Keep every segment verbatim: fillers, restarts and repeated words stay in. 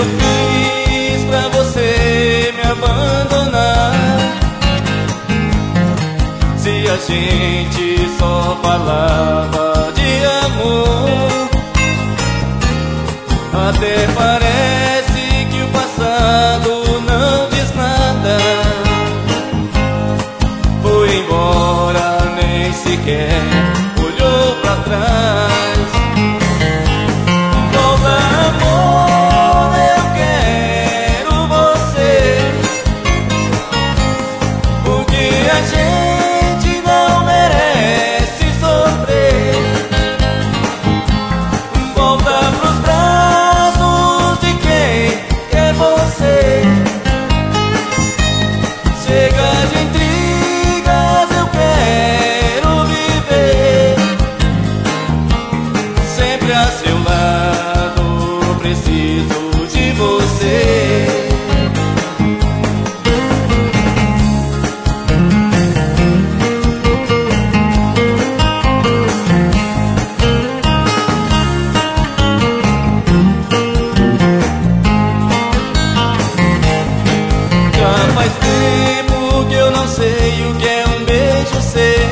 eu fiz pra você me abandonar? Se a gente só falava de amor, até parece que o passado não diz nada. Foi embora, nem sequer olhou pra trás. Volta, amor, eu quero você, porque a gente não merece sofrer. Volta pros braços de quem quer você. Chega de intrigas, eu quero viver sempre a seu lado, preciso de você. Já faz tempo que eu não sei o que é um beijo seu.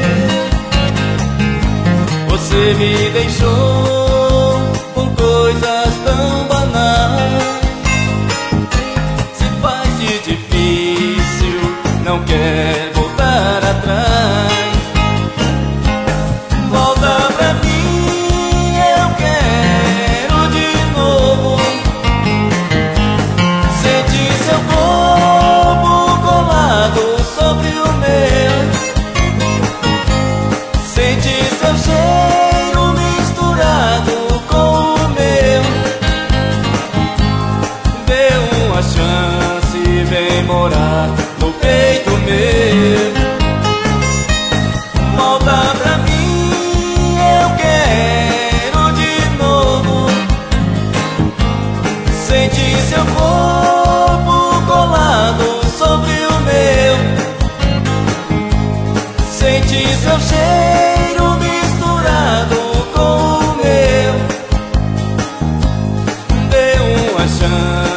Você me deixou por coisas tão banais. Se faz de difícil, não quer voltar atrás. Volta pra mim, eu quero de novo. Sente seu corpo colado sobre o meu. Sente seu cheiro misturado com o meu. Dê uma chance, vem morar no peito meu. Volta pra mim, eu quero de novo. Sente seu corpo colado sobre o meu. Sente seu cheiro misturado com o meu. Dê uma chance.